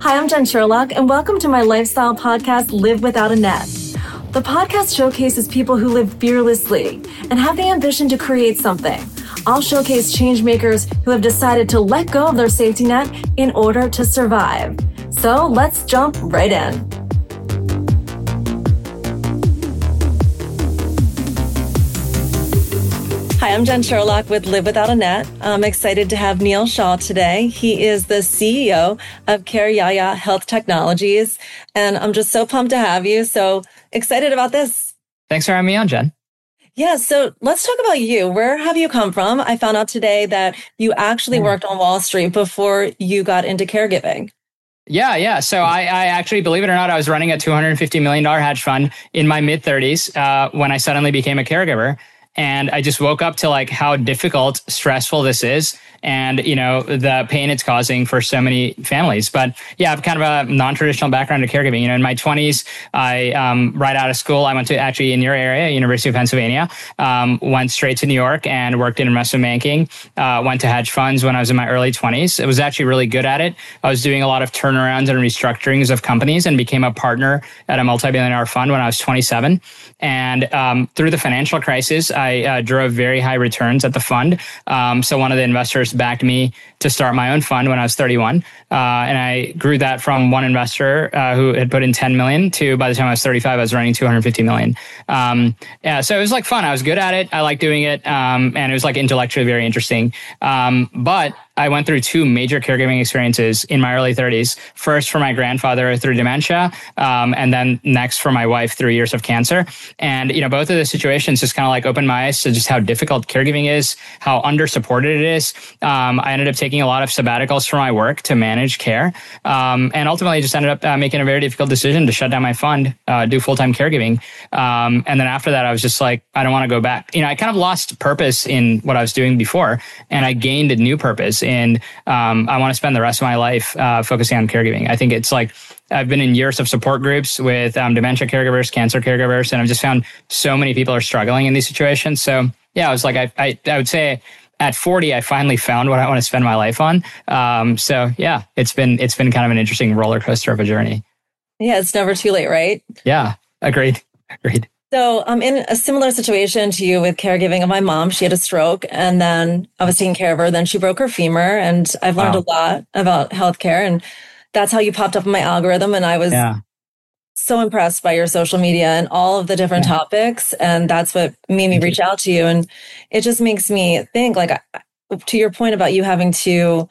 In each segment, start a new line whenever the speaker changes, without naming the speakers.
Hi, I'm Jen Sherlock, and welcome to my lifestyle podcast, Live Without a Net. The podcast showcases people who live fearlessly and have the ambition to create something. I'll showcase change makers who have decided to let go of their safety net in order to survive. So let's jump right in. Hi, I'm Jen Sherlock with Live Without a Net. I'm excited to have Neil Shah today. He is the CEO of CareYaya Health Technologies, and I'm just so pumped to have you. So excited about this.
Thanks for having me on, Jen.
Yeah, so let's talk about you. Where have you come from? I found out today that you actually worked on Wall Street before you got into caregiving.
Yeah. So I actually, believe it or not, I was running a $250 million hedge fund in my mid-30s when I suddenly became a caregiver. And I just woke up to like how difficult, stressful this is and, you know, the pain it's causing for so many families. But yeah, I have kind of a non-traditional background in caregiving. You know, in my 20s, right out of school, I went to actually in your area, University of Pennsylvania, went straight to New York and worked in investment banking, went to hedge funds when I was in my early 20s. I was actually really good at it. I was doing a lot of turnarounds and restructurings of companies and became a partner at a multi-billion-dollar fund when I was 27. And through the financial crisis, I drove very high returns at the fund. So one of the investors backed me to start my own fund when I was 31. And I grew that from one investor who had put in 10 million to, by the time I was 35, I was running 250 million. So it was like fun. I was good at it. I liked doing it. And it was like intellectually very interesting. But I went through two major caregiving experiences in my early 30s. First for my grandfather through dementia, and then next for my wife through years of cancer. And, you know, both of the situations just kind of like opened my eyes to just how difficult caregiving is, how under-supported it is. I ended up taking a lot of sabbaticals from my work to manage care. And ultimately just ended up making a very difficult decision to shut down my fund, do full-time caregiving. And then after that, I was just like, I don't want to go back. You know, I kind of lost purpose in what I was doing before, and I gained a new purpose. And I want to spend the rest of my life focusing on caregiving. I think it's like I've been in years of support groups with dementia caregivers, cancer caregivers, and I've just found so many people are struggling in these situations. So yeah, I was like, I would say at 40, I finally found what I want to spend my life on. So yeah, it's been kind of an interesting roller coaster of a journey.
Yeah, it's never too late, right?
Yeah, agreed.
So I'm in a similar situation to you with caregiving of my mom. She had a stroke and then I was taking care of her. Then she broke her femur, and I've learned a lot about healthcare, and that's how you popped up in my algorithm. And I was so impressed by your social media and all of the different topics. And that's what made me reach out to you. And it just makes me think, like, to your point about you having to,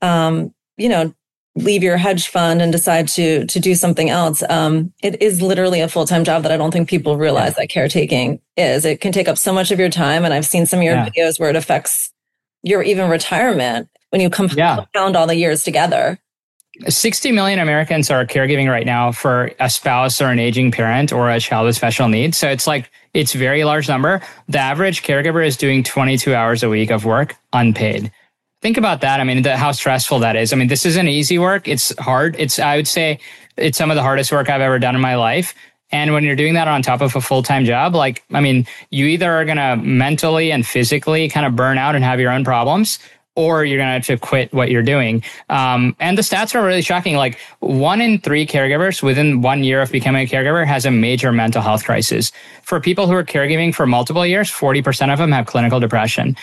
leave your hedge fund and decide to do something else. It is literally a full-time job that I don't think people realize that caretaking is. It can take up so much of your time. And I've seen some of your videos where it affects your even retirement when you compound all the years together.
60 million Americans are caregiving right now for a spouse or an aging parent or a child with special needs. So it's like, it's a very large number. The average caregiver is doing 22 hours a week of work unpaid. Think about that. I mean, how stressful that is. I mean, this isn't easy work. It's hard. I would say it's some of the hardest work I've ever done in my life. And when you're doing that on top of a full-time job, like, I mean, you either are going to mentally and physically kind of burn out and have your own problems, or you're going to have to quit what you're doing. And the stats are really shocking. Like 1 in 3 caregivers within 1 year of becoming a caregiver has a major mental health crisis. For people who are caregiving for multiple years, 40% of them have clinical depression.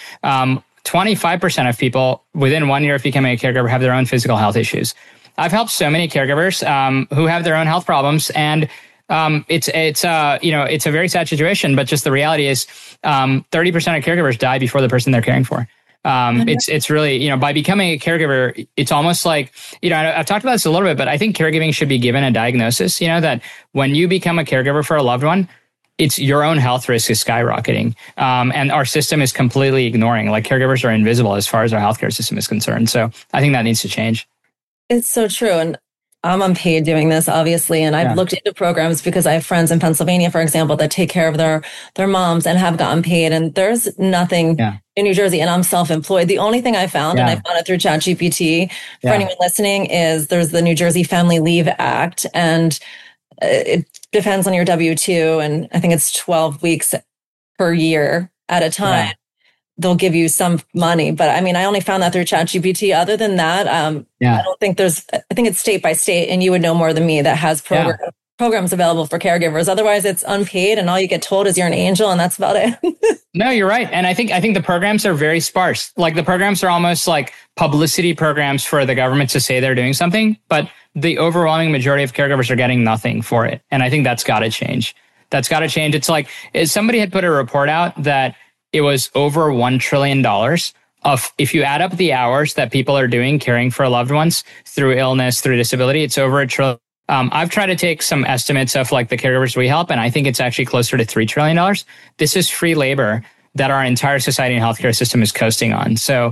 25% of people within 1 year of becoming a caregiver have their own physical health issues. I've helped so many caregivers who have their own health problems, and it's a very sad situation. But just the reality is, 30% of caregivers die before the person they're caring for. It's really, you know, by becoming a caregiver, it's almost like, you know, I've talked about this a little bit, but I think caregiving should be given a diagnosis. You know, that when you become a caregiver for a loved one, it's your own health risk is skyrocketing. And our system is completely ignoring, like, caregivers are invisible as far as our healthcare system is concerned. So I think that needs to change.
It's so true. And I'm unpaid doing this, obviously. And I've looked into programs because I have friends in Pennsylvania, for example, that take care of their moms and have gotten paid. And there's nothing in New Jersey, and I'm self-employed. The only thing I found, and I found it through ChatGPT, for anyone listening, is there's the New Jersey Family Leave Act. And it depends on your W-2, and I think it's 12 weeks per year at a time. they'll give you some money. But I mean, I only found that through ChatGPT. Other than that, I don't think I think it's state by state, and you would know more than me, that has programs available for caregivers. Otherwise, it's unpaid, and all you get told is you're an angel, and that's about it.
No, you're right. And I think the programs are very sparse. Like, the programs are almost like publicity programs for the government to say they're doing something, but the overwhelming majority of caregivers are getting nothing for it. And I think that's got to change. That's got to change. It's like, somebody had put a report out that it was over $1 trillion of, if you add up the hours that people are doing caring for loved ones through illness, through disability, it's over $1 trillion. I've tried to take some estimates of like the caregivers we help, and I think it's actually closer to $3 trillion. This is free labor that our entire society and healthcare system is coasting on. So,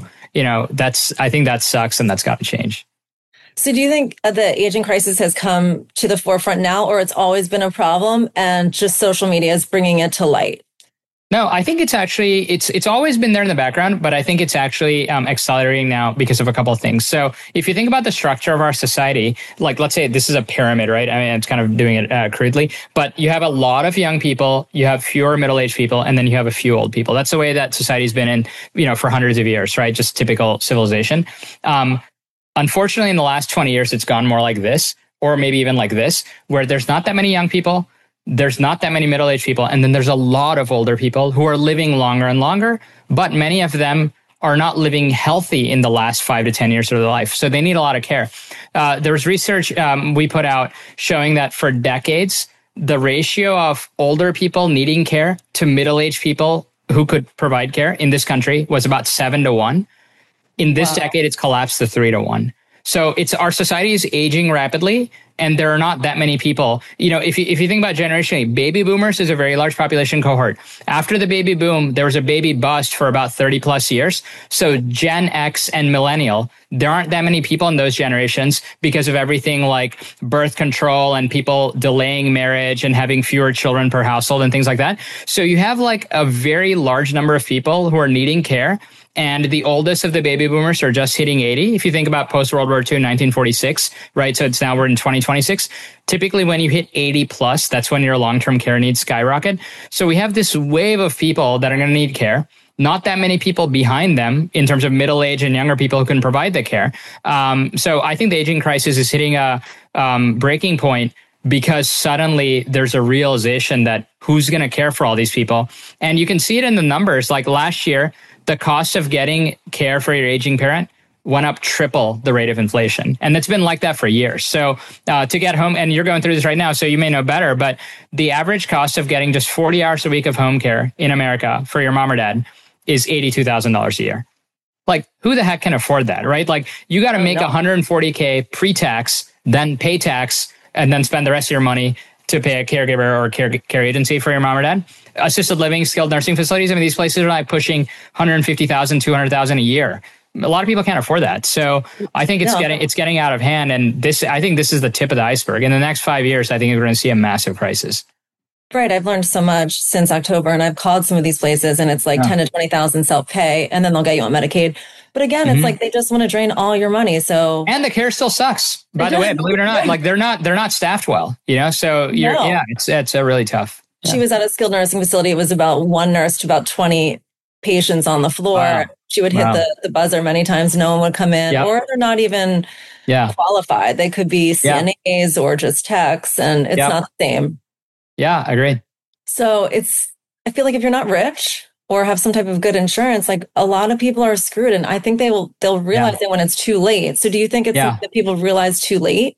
I think that sucks, and that's got to change.
So do you think the aging crisis has come to the forefront now, or it's always been a problem and just social media is bringing it to light?
No, I think it's actually, it's always been there in the background, but I think it's actually accelerating now because of a couple of things. So if you think about the structure of our society, like, let's say this is a pyramid, right? I mean, it's kind of doing it crudely, but you have a lot of young people, you have fewer middle-aged people, and then you have a few old people. That's the way that society's been in, for hundreds of years, right? Just typical civilization. Unfortunately, in the last 20 years, it's gone more like this, or maybe even like this, where there's not that many young people, there's not that many middle-aged people, and then there's a lot of older people who are living longer and longer, but many of them are not living healthy in the last 5 to 10 years of their life. So they need a lot of care. There was research we put out showing that for decades, the ratio of older people needing care to middle-aged people who could provide care in this country was about 7-1. In this decade, it's collapsed to 3-1. So our society is aging rapidly, and there are not that many people. If you think about generationally, baby boomers is a very large population cohort. After the baby boom, there was a baby bust for about 30 plus years. So Gen X and millennial, there aren't that many people in those generations because of everything like birth control and people delaying marriage and having fewer children per household and things like that. So you have like a very large number of people who are needing care. And the oldest of the baby boomers are just hitting 80. If you think about post-World War II, 1946, right? So it's now we're in 2026. Typically, when you hit 80 plus, that's when your long-term care needs skyrocket. So we have this wave of people that are going to need care. Not that many people behind them in terms of middle age and younger people who can provide the care. So I think the aging crisis is hitting a breaking point because suddenly there's a realization that who's going to care for all these people. And you can see it in the numbers. Like last year, the cost of getting care for your aging parent went up triple the rate of inflation. And it's been like that for years. So to get home, and you're going through this right now, so you may know better, but the average cost of getting just 40 hours a week of home care in America for your mom or dad is $82,000 a year. Like, who the heck can afford that, right? Like, you got to make $140K pre-tax, then pay tax, and then spend the rest of your money to pay a caregiver or care agency for your mom or dad. Assisted living, skilled nursing facilities. I mean, these places are like pushing $150,000, $200,000 a year. A lot of people can't afford that. So I think it's getting out of hand. And I think this is the tip of the iceberg. In the next 5 years, I think we're going to see a massive crisis.
Right. I've learned so much since October, and I've called some of these places, and it's like 10 to 20,000 self-pay, and then they'll get you on Medicaid. But again, it's like they just want to drain all your money. So, and
the care still sucks. By the way, believe it or not, like they're not staffed well. So it's a really tough.
She was at a skilled nursing facility. It was about one nurse to about 20 patients on the floor. Wow. She would hit the buzzer many times. No one would come in, or they're not even qualified. They could be CNAs or just techs, and it's not the same.
Yeah, I agree.
So I feel like if you're not rich or have some type of good insurance, like a lot of people are screwed. And I think they'll realize it when it's too late. So do you think it's like that people realize too late?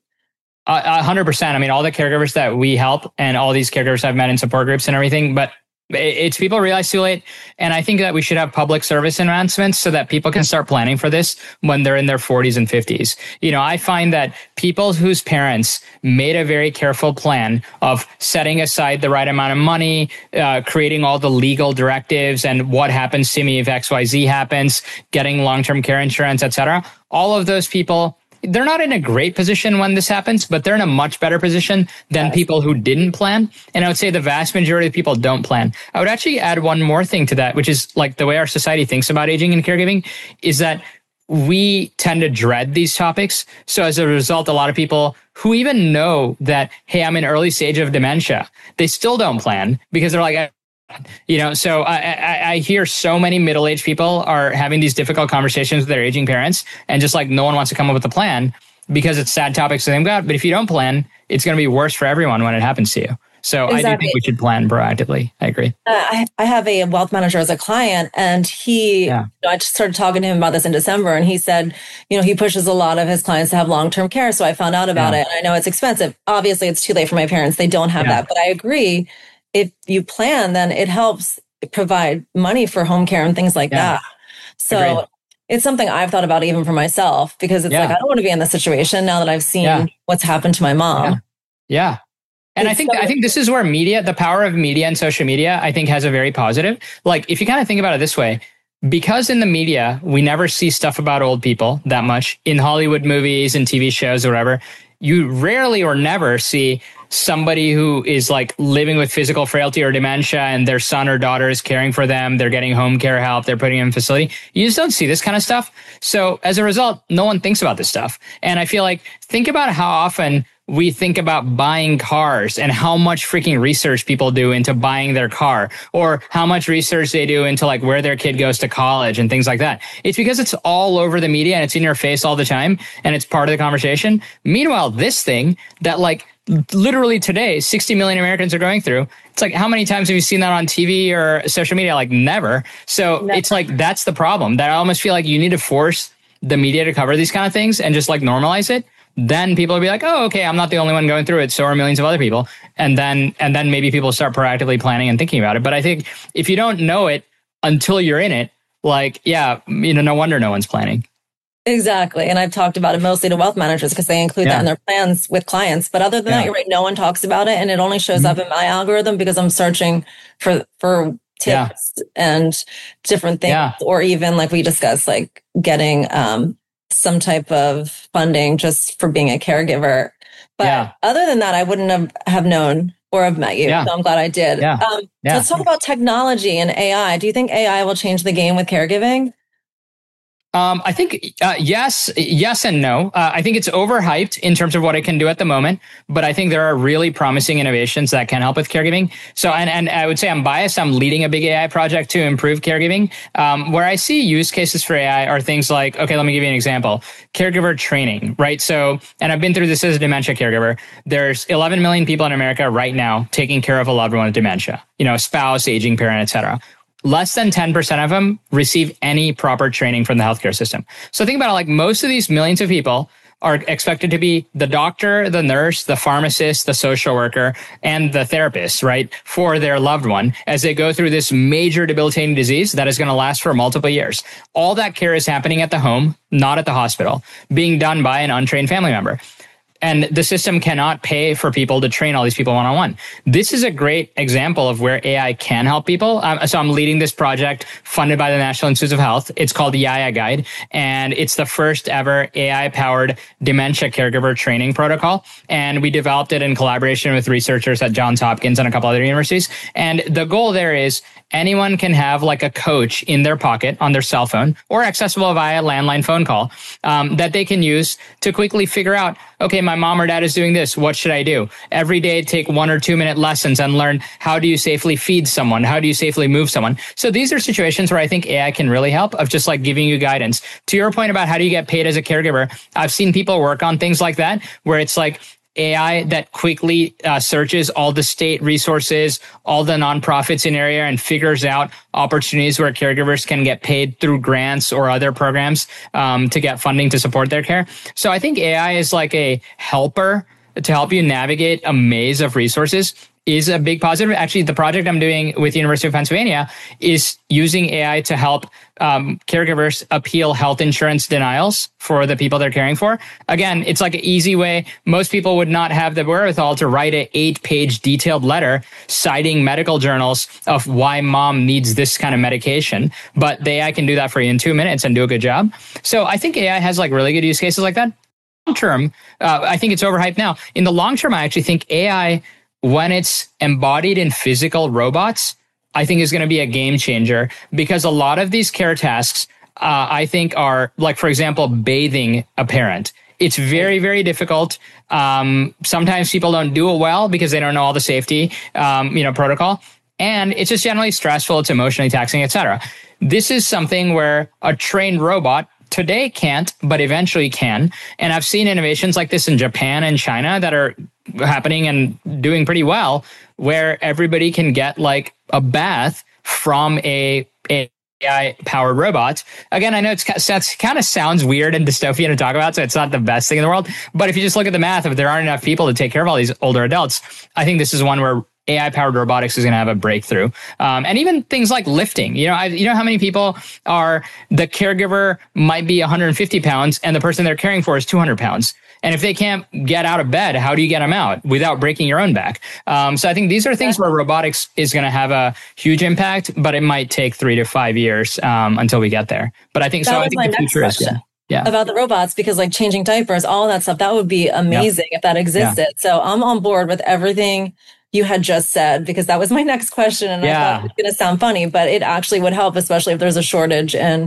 100%. I mean, all the caregivers that we help and all these caregivers I've met in support groups and everything, but it's people realize too late. And I think that we should have public service announcements so that people can start planning for this when they're in their 40s and 50s. I find that people whose parents made a very careful plan of setting aside the right amount of money, creating all the legal directives and what happens to me if XYZ happens, getting long-term care insurance, etc. All of those people, they're not in a great position when this happens, but they're in a much better position than people who didn't plan. And I would say the vast majority of people don't plan. I would actually add one more thing to that, which is like the way our society thinks about aging and caregiving is that we tend to dread these topics. So as a result, a lot of people who even know that, hey, I'm in early stage of dementia, they still don't plan because they're like, So I hear so many middle-aged people are having these difficult conversations with their aging parents, and just like no one wants to come up with a plan because it's sad topics to think about. But if you don't plan, it's going to be worse for everyone when it happens to you. So exactly. I do think we should plan proactively. I agree.
I have a wealth manager as a client, and I just started talking to him about this in December, and he said, he pushes a lot of his clients to have long-term care. So I found out about it, and I know it's expensive. Obviously, it's too late for my parents. They don't have that, but I agree. If you plan, then it helps provide money for home care and things like that. So agreed. It's something I've thought about even for myself, because it's like, I don't want to be in this situation now that I've seen what's happened to my mom.
Yeah. And I think this is where media, the power of media and social media, I think has a very positive. Like, if you kind of think about it this way, because in the media, we never see stuff about old people that much in Hollywood movies and TV shows or whatever. You rarely or never see somebody who is like living with physical frailty or dementia and their son or daughter is caring for them. They're getting home care help. They're putting them in a facility. You just don't see this kind of stuff. So as a result, no one thinks about this stuff. And I feel like, think about how often we think about buying cars and how much freaking research people do into buying their car, or how much research they do into like where their kid goes to college and things like that. It's because it's all over the media and it's in your face all the time and it's part of the conversation. Meanwhile, this thing that like literally today, 60 million Americans are going through. It's like, how many times have you seen that on TV or social media? Like never. So It's like, that's the problem, that I almost feel like you need to force the media to cover these kind of things and just like normalize it. Then people will be like, oh, okay, I'm not the only one going through it. So are millions of other people. And then maybe people start proactively planning and thinking about it. But I think if you don't know it until you're in it, like, no wonder no one's planning.
Exactly. And I've talked about it mostly to wealth managers because they include that in their plans with clients. But other than that, you're right, no one talks about it. And it only shows up in my algorithm because I'm searching for tips and different things. Or even like we discussed, like getting some type of funding just for being a caregiver. But other than that, I wouldn't have known or have met you. So I'm glad I did. Let's talk about technology and AI. Do you think AI will change the game with caregiving?
I think yes and no. I think it's overhyped in terms of what it can do at the moment, but I think there are really promising innovations that can help with caregiving. So, and I would say I'm biased. I'm leading a big AI project to improve caregiving. Where I see use cases for AI are things like, okay, let me give you an example. Caregiver training, right? So, and I've been through this as a dementia caregiver. There's 11 million people in America right now taking care of a loved one with dementia, spouse, aging parent, etc. Less than 10% of them receive any proper training from the healthcare system. So think about it, like most of these millions of people are expected to be the doctor, the nurse, the pharmacist, the social worker, and the therapist, right, for their loved one as they go through this major debilitating disease that is going to last for multiple years. All that care is happening at the home, not at the hospital, being done by an untrained family member. And the system cannot pay for people to train all these people one-on-one. This is a great example of where AI can help people. So I'm leading this project funded by the National Institutes of Health. It's called the Yaya Guide, and it's the first ever AI-powered dementia caregiver training protocol. And we developed it in collaboration with researchers at Johns Hopkins and a couple other universities. And the goal there is anyone can have like a coach in their pocket on their cell phone or accessible via landline phone call that they can use to quickly figure out, okay, my mom or dad is doing this. What should I do? Every day, take 1 or 2 minute lessons and learn how do you safely feed someone? How do you safely move someone? So these are situations where I think AI can really help, of just like giving you guidance. To your point about how do you get paid as a caregiver, I've seen people work on things like that, where it's like AI that quickly searches all the state resources, all the nonprofits in area, and figures out opportunities where caregivers can get paid through grants or other programs to get funding to support their care. So I think AI is like a helper to help you navigate a maze of resources is a big positive. Actually, the project I'm doing with the University of Pennsylvania is using AI to help caregivers appeal health insurance denials for the people they're caring for. Again, it's like an easy way. Most people would not have the wherewithal to write an 8-page detailed letter citing medical journals of why mom needs this kind of medication. But the AI can do that for you in 2 minutes and do a good job. So I think AI has like really good use cases like that. Long term, I think it's overhyped now. In the long term, I actually think AI, when it's embodied in physical robots, I think is going to be a game changer, because a lot of these care tasks, I think are like, for example, bathing a parent. It's very, very difficult. Sometimes people don't do it well because they don't know all the safety, protocol. And it's just generally stressful. It's emotionally taxing, etc. This is something where a trained robot today can't, but eventually can. And I've seen innovations like this in Japan and China that are happening and doing pretty well, where everybody can get like a bath from a AI powered robot. Again, I know it's kind of sounds weird and dystopian to talk about, so it's not the best thing in the world. But if you just look at the math, if there aren't enough people to take care of all these older adults, I think this is one where AI-powered robotics is going to have a breakthrough. And even things like lifting. You know how many people are, the caregiver might be 150 pounds and the person they're caring for is 200 pounds. And if they can't get out of bed, how do you get them out without breaking your own back? So I think these are things where robotics is going to have a huge impact, but it might take 3 to 5 years until we get there. But I think the future is good. Yeah.
About the robots, because like changing diapers, all that stuff, that would be amazing if that existed. Yeah. So I'm on board with everything you had just said, because that was my next question. And I thought it was going to sound funny, but it actually would help, especially if there's a shortage. And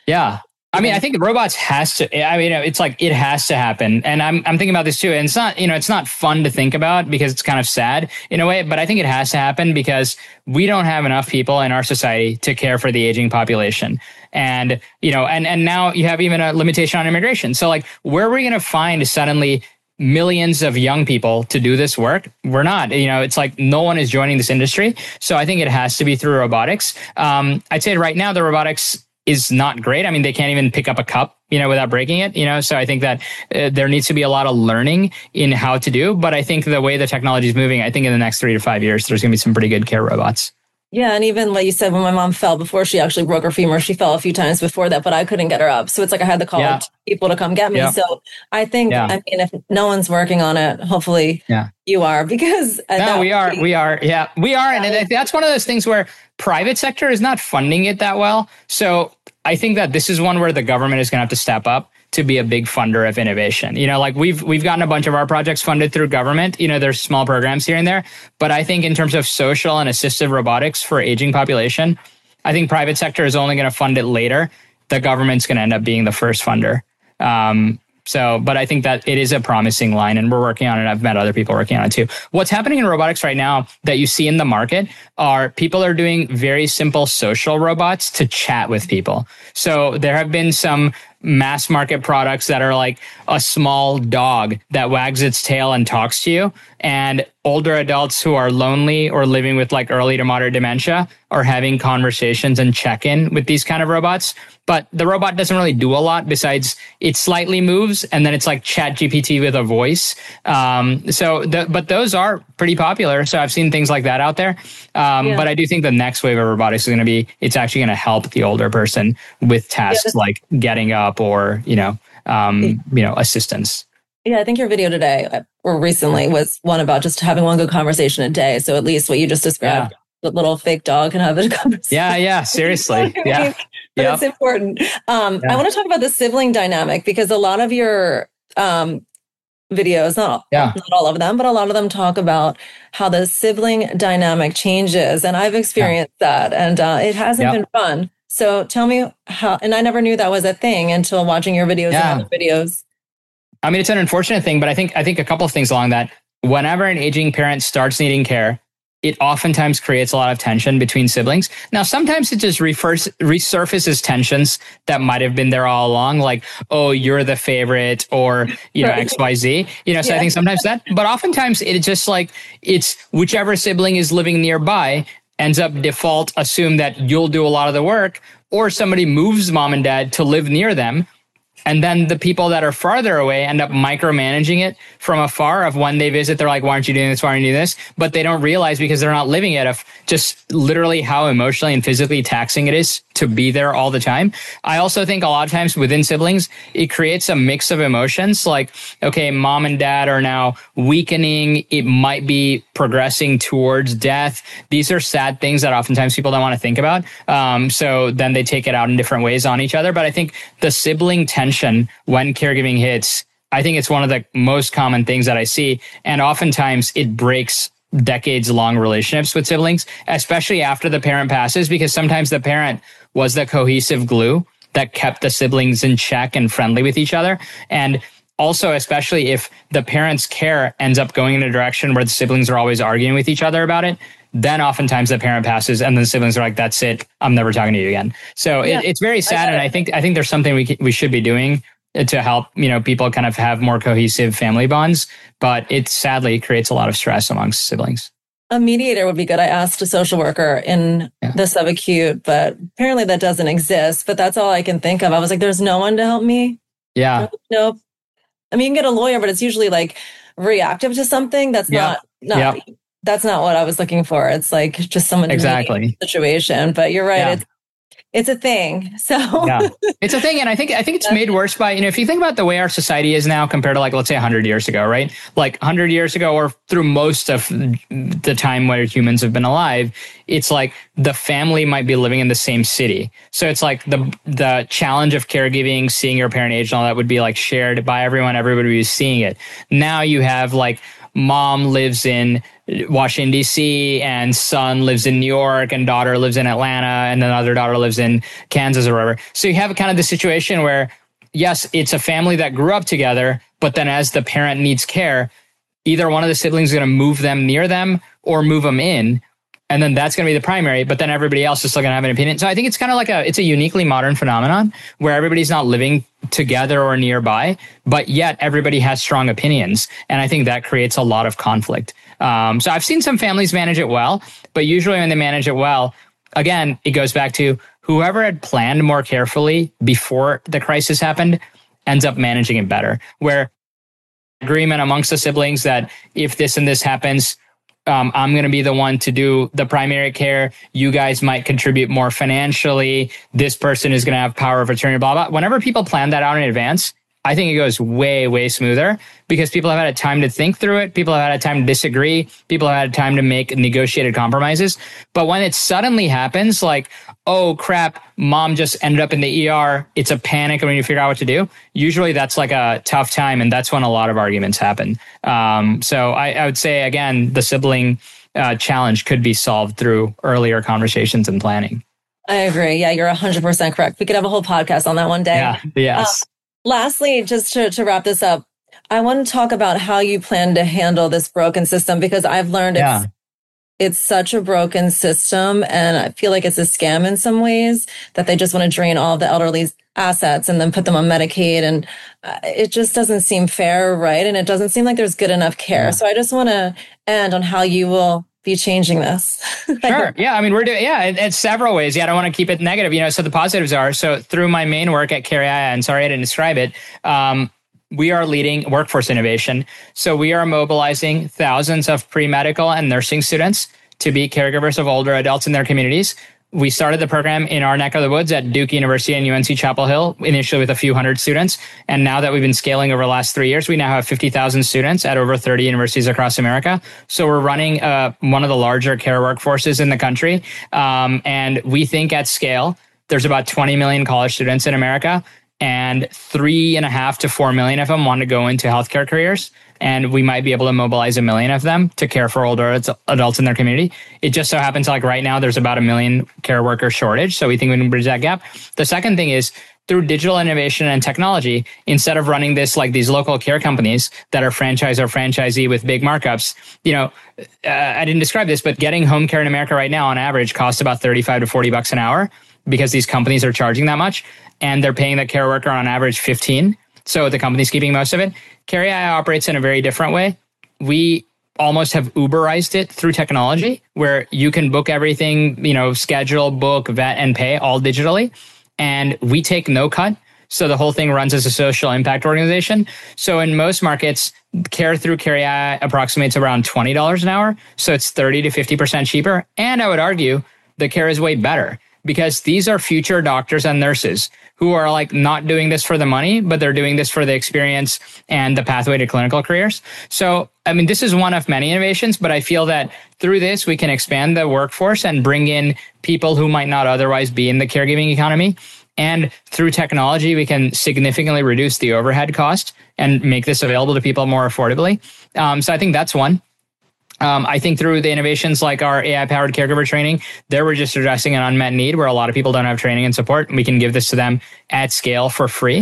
I mean, I think robots has to, it's like, it has to happen. And I'm thinking about this too. And it's not, it's not fun to think about because it's kind of sad in a way, but I think it has to happen because we don't have enough people in our society to care for the aging population. And, and now you have even a limitation on immigration. So like, where are we going to find suddenly millions of young people to do this work? We're not, it's like no one is joining this industry. So I think it has to be through robotics. I'd say right now the robotics is not great. I mean, they can't even pick up a cup, without breaking it, so I think that there needs to be a lot of learning in how to do. But I think the way the technology is moving, I think in the next 3 to 5 years, there's going to be some pretty good care robots.
Yeah. And even like you said, when my mom fell before she actually broke her femur, she fell a few times before that, but I couldn't get her up. So it's like I had to call people to come get me. So I think, if no one's working on it, hopefully you are, because
we are. Yeah, we are. And that's one of those things where private sector is not funding it that well. So I think that this is one where the government is going to have to step up to be a big funder of innovation. Like we've gotten a bunch of our projects funded through government. There's small programs here and there, but I think in terms of social and assistive robotics for aging population, I think private sector is only going to fund it later. The government's going to end up being the first funder. But I think that it is a promising line and we're working on it. I've met other people working on it too. What's happening in robotics right now that you see in the market are people are doing very simple social robots to chat with people. So there have been some mass market products that are like a small dog that wags its tail and talks to you. And older adults who are lonely or living with like early to moderate dementia are having conversations and check in with these kind of robots. But the robot doesn't really do a lot besides it slightly moves and then it's like ChatGPT with a voice. But those are pretty popular. So I've seen things like that out there. But I do think the next wave of robotics is going to be, it's actually going to help the older person with tasks like getting up or, assistance.
Yeah, I think your video today or recently was one about just having one good conversation a day. So at least what you just described, the little fake dog can have a conversation.
Yeah, seriously. Yeah.
But it's important. I want to talk about the sibling dynamic because a lot of your videos, not all of them, but a lot of them talk about how the sibling dynamic changes. And I've experienced that and it hasn't been fun. So tell me how, and I never knew that was a thing until watching your videos and other videos.
I mean, it's an unfortunate thing, but I think a couple of things along that. Whenever an aging parent starts needing care, it oftentimes creates a lot of tension between siblings. Now, sometimes it just resurfaces tensions that might have been there all along, like, oh, you're the favorite or, X, Y, Z. So I think sometimes that, but oftentimes it's just like, it's whichever sibling is living nearby ends up default assume that you'll do a lot of the work, or somebody moves mom and dad to live near them. And then the people that are farther away end up micromanaging it from afar of when they visit. They're like, why aren't you doing this? Why aren't you doing this? But they don't realize because they're not living it of just literally how emotionally and physically taxing it is to be there all the time. I also think a lot of times within siblings, it creates a mix of emotions like, okay, mom and dad are now weakening. It might be progressing towards death. These are sad things that oftentimes people don't want to think about. So then they take it out in different ways on each other. But I think the sibling tension when caregiving hits, I think it's one of the most common things that I see. And oftentimes it breaks decades-long relationships with siblings, especially after the parent passes, because sometimes the parent was the cohesive glue that kept the siblings in check and friendly with each other. And also, especially if the parents' care ends up going in a direction where the siblings are always arguing with each other about it, then oftentimes the parent passes and the siblings are like, that's it, I'm never talking to you again. So it's very sad. And I think there's something we should be doing to help, people kind of have more cohesive family bonds, but it sadly creates a lot of stress amongst siblings.
A mediator would be good. I asked a social worker in the subacute, but apparently that doesn't exist. But that's all I can think of. I was like, there's no one to help me.
Yeah.
Nope. I mean, you can get a lawyer, but it's usually like reactive to something. That's that's not what I was looking for. It's like just someone to mediate the situation. But you're right.
Yeah.
It's a thing. So
it's a thing. And I think it's made worse by, if you think about the way our society is now compared to like, let's say 100 years ago, right? Like 100 years ago, or through most of the time where humans have been alive, it's like the family might be living in the same city. So it's like the challenge of caregiving, seeing your parent age and all that would be like shared by everyone. Everybody was seeing it. Now you have like mom lives in Washington, D.C., and son lives in New York, and daughter lives in Atlanta, and then other daughter lives in Kansas or wherever. So you have kind of the situation where, yes, it's a family that grew up together, but then as the parent needs care, either one of the siblings is going to move them near them or move them in. And then that's going to be the primary, but then everybody else is still going to have an opinion. So I think it's kind of like it's a uniquely modern phenomenon where everybody's not living together or nearby, but yet everybody has strong opinions. And I think that creates a lot of conflict. So I've seen some families manage it well, but usually when they manage it well, again, it goes back to whoever had planned more carefully before the crisis happened ends up managing it better, where agreement amongst the siblings that if this and this happens, I'm going to be the one to do the primary care. You guys might contribute more financially. This person is going to have power of attorney, blah, blah. Whenever people plan that out in advance, I think it goes way, way smoother because people have had a time to think through it. People have had a time to disagree. People have had time to make negotiated compromises. But when it suddenly happens, like, oh crap, mom just ended up in the ER. It's a panic when you figure out what to do. Usually that's like a tough time. And that's when a lot of arguments happen. So I would say, again, the sibling challenge could be solved through earlier conversations and planning.
I agree. Yeah, you're 100% correct. We could have a whole podcast on that one day.
Yeah. Yes.
Lastly, just to wrap this up, I want to talk about how you plan to handle this broken system, because I've learned it's such a broken system, and I feel like it's a scam in some ways that they just want to drain all of the elderly's assets and then put them on Medicaid. And it just doesn't seem fair, right? And it doesn't seem like there's good enough care. So I just want to end on how you will be changing this.
Sure. Yeah. I mean, we're doing, it's several ways. Yeah. I don't want to keep it negative, so the positives are, so through my main work at Care.ai, and sorry, I didn't describe it. We are leading workforce innovation. So we are mobilizing thousands of pre-medical and nursing students to be caregivers of older adults in their communities. We started the program in our neck of the woods at Duke University and UNC Chapel Hill, initially with a few hundred students. And now that we've been scaling over the last 3 years, we now have 50,000 students at over 30 universities across America. So we're running one of the larger care workforces in the country. And we think at scale, there's about 20 million college students in America, and 3.5 to 4 million of them want to go into healthcare careers. And we might be able to mobilize 1 million of them to care for older adults in their community. It just so happens like right now, there's about 1 million care worker shortage. So we think we can bridge that gap. The second thing is through digital innovation and technology, instead of running this like these local care companies that are franchise or franchisee with big markups, I didn't describe this, but getting home care in America right now on average costs about $35 to $40 an hour because these companies are charging that much. And they're paying the care worker on average 15. So the company's keeping most of it. Care.ai operates in a very different way. We almost have Uberized it through technology where you can book everything, schedule, book, vet, and pay all digitally. And we take no cut. So the whole thing runs as a social impact organization. So in most markets, care through Care.ai approximates around $20 an hour. So it's 30 to 50% cheaper. And I would argue the care is way better because these are future doctors and nurses who are like not doing this for the money, but they're doing this for the experience and the pathway to clinical careers. So, I mean, this is one of many innovations, but I feel that through this, we can expand the workforce and bring in people who might not otherwise be in the caregiving economy. And through technology, we can significantly reduce the overhead cost and make this available to people more affordably. So I think that's one. I think through the innovations like our AI-powered caregiver training, there we're just addressing an unmet need where a lot of people don't have training and support. And we can give this to them at scale for free.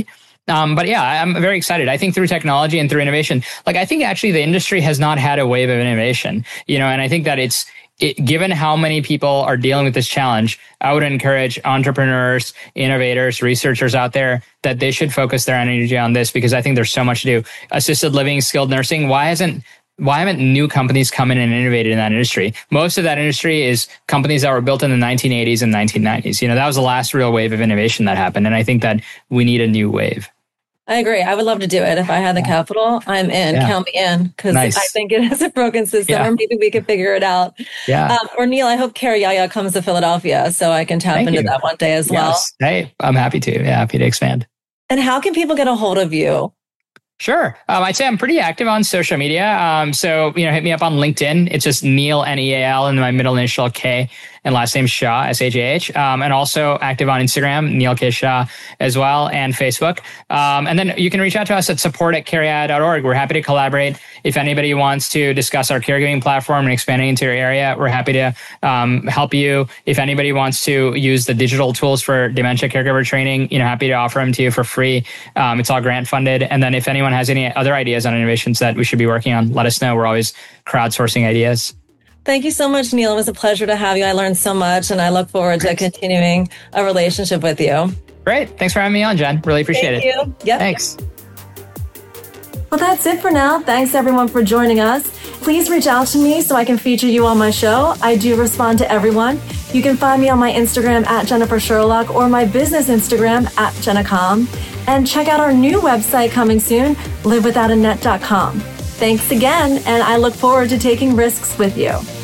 But yeah, I'm very excited. I think through technology and through innovation, like I think actually the industry has not had a wave of innovation, and I think that given how many people are dealing with this challenge, I would encourage entrepreneurs, innovators, researchers out there that they should focus their energy on this, because I think there's so much to do. Assisted living, skilled nursing, why haven't new companies come in and innovated in that industry? Most of that industry is companies that were built in the 1980s and 1990s. That was the last real wave of innovation that happened. And I think that we need a new wave.
I agree. I would love to do it. If I had the capital, I'm in. Yeah. Count me in, because nice. I think it is a broken system, or maybe we could figure it out.
Yeah.
Or Neil, I hope Care Yaya comes to Philadelphia so I can tap into that one day as well.
Hey, I'm happy to. Yeah, happy to expand.
And how can people get a hold of you?
Sure. I'd say I'm pretty active on social media. So, hit me up on LinkedIn. It's just Neil, Neal, and my middle initial K, and last name Shah, Shah. And also active on Instagram, Neil K. Shah as well, and Facebook. And then you can reach out to us at support@careyaya.org. We're happy to collaborate. If anybody wants to discuss our caregiving platform and expanding into your area, we're happy to help you. If anybody wants to use the digital tools for dementia caregiver training, happy to offer them to you for free. It's all grant funded. And then if anyone has any other ideas on innovations that we should be working on, let us know. We're always crowdsourcing ideas.
Thank you so much, Neil. It was a pleasure to have you. I learned so much, and I look forward to continuing a relationship with you.
Great. Thanks for having me on, Jen. Really appreciate it.
Thank you. Yep.
Thanks.
Well, that's it for now. Thanks, everyone, for joining us. Please reach out to me so I can feature you on my show. I do respond to everyone. You can find me on my Instagram at Jennifer Sherlock, or my business Instagram at Jennacom. And check out our new website coming soon, livewithoutanet.com. Thanks again, and I look forward to taking risks with you.